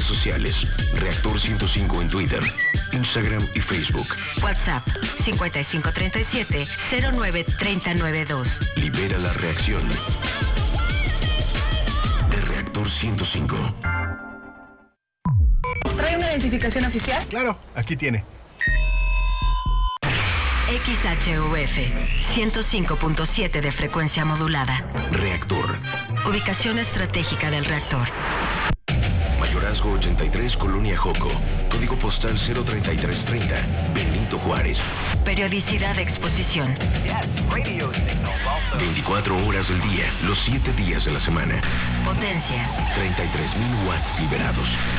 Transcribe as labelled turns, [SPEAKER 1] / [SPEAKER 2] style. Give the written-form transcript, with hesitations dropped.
[SPEAKER 1] sociales. Reactor 105 en Twitter, Instagram y Facebook.
[SPEAKER 2] WhatsApp 5537-093992.
[SPEAKER 1] Libera la reacción. De Reactor 105.
[SPEAKER 3] ¿Trae una identificación oficial?
[SPEAKER 4] Claro, aquí tiene.
[SPEAKER 2] XHUF 105.7 de frecuencia modulada.
[SPEAKER 1] Reactor.
[SPEAKER 2] Ubicación estratégica del reactor.
[SPEAKER 1] Mayorazgo 83, Colonia Joco. Código postal 03330, Benito Juárez.
[SPEAKER 2] Periodicidad de exposición.
[SPEAKER 1] 24 horas del día, los 7 días de la semana.
[SPEAKER 2] Potencia.
[SPEAKER 1] 33,000 watts liberados.